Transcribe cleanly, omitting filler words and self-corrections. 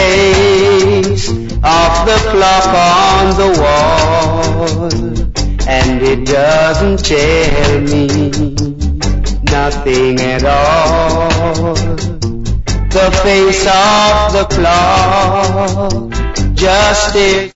face of the clock on the wall, and it doesn't tell me nothing at all. The face of the clock just is